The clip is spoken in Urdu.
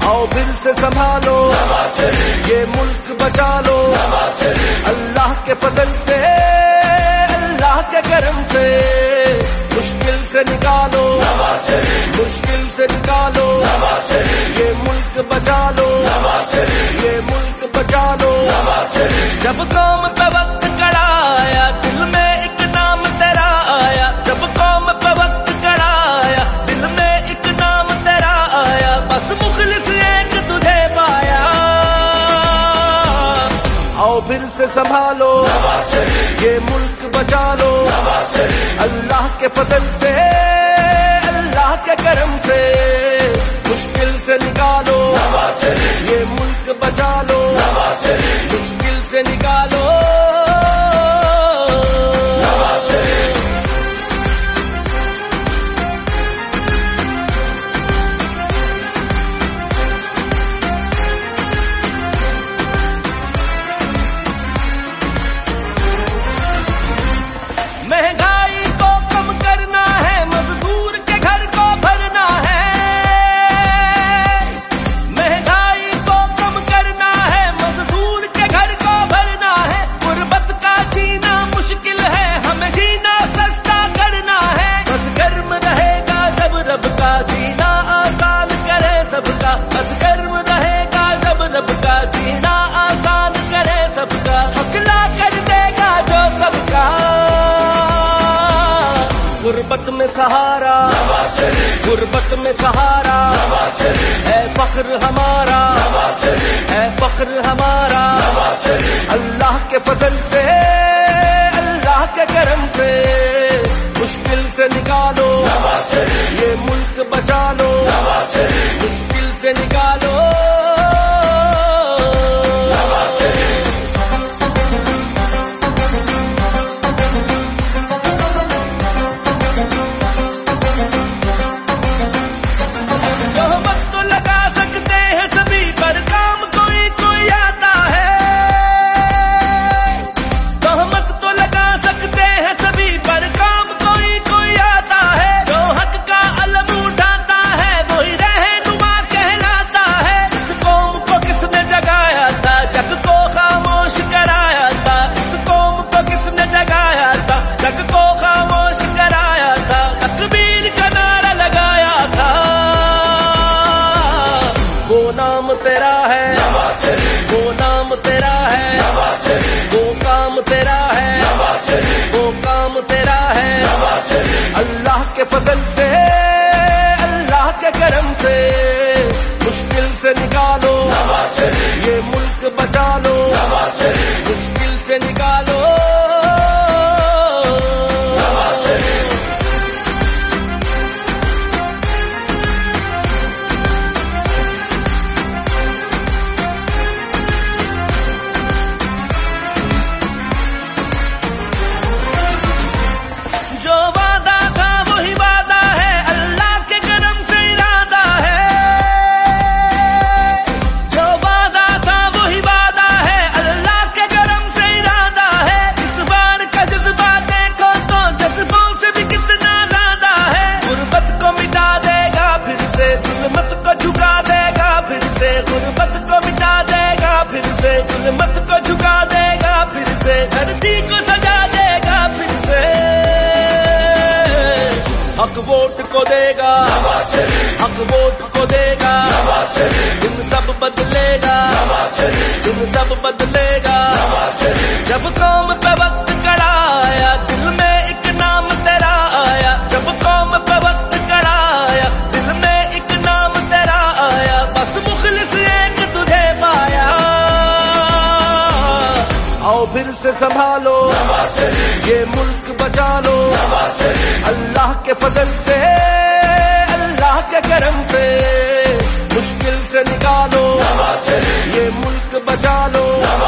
آؤ پھر سے سنبھالو یہ ملک بچا لو اللہ کے فضل سے اللہ کے کرم سے مشکل سے نکالو مشکل سے نکالو یہ ملک بچا لو یہ ملک بچا لو جب قوم پہ وقت کڑا آیا دل میں ایک نام تیرا آیا جب قوم پہ وقت کڑا آیا دل میں ایک نام تیرا آیا بس مخلص ایک تجھے پایا آؤ پھر سے سنبھالو یہ ملک بچا لو اللہ کے فضل سے اللہ کے کرم سے مشکل سے نکالو یہ ملک بچا لو مشکل سے نکالو مہنگائی کو کم کرنا ہے مزدور کے گھر کو بھرنا ہے مہنگائی کو کم کرنا ہے مزدور کے گھر کو بھرنا ہے غربت کا جینا مشکل ہے ہمیں جینا سستا کرنا ہے بس گرم رہے گا جب رب کا جینا آسان کرے سب کا بس گرم رہے گا جب رب کا جینا آسان کرے سب کا حوصلہ کر دے گا جو سب کا غربت میں سہارا غربت میں سہارا ہے فخر ہمارا ہے فخر ہمارا اللہ کے فضل سے اللہ کے کرم سے مشکل سے نکالو یہ ملک بچا لو مشکل سے نکالو تیرا ہے وہ نام تیرا ہے وہ کام تیرا ہے وہ کام تیرا ہے اللہ کے فضل سے اللہ کے کرم سے مشکل سے نکالو یہ ملک بچا لو مشکل سے نکالو غربت کو مٹا دے گا پھر سے ظلمت کو جھکا دے گا پھر سے دھرتی کو سجا دے گا پھر سے حق ووٹ کو دے گا حق ووٹ کو دے گا دن سب بدلے گا دن سب بدلے گا جب قوم پہ وقت کڑا آیا دل میں ایک نام تیرا آیا جب قوم پہ وقت کڑا آیا دل میں ایک نام تیرا آیا بس مخلص ایک تجھے پایا آؤ پھر سے سنبھالو یہ ملک بچا لو اللہ کے فضل سے اللہ کے کرم سے مشکل سے نکالو یہ ملک بچا لو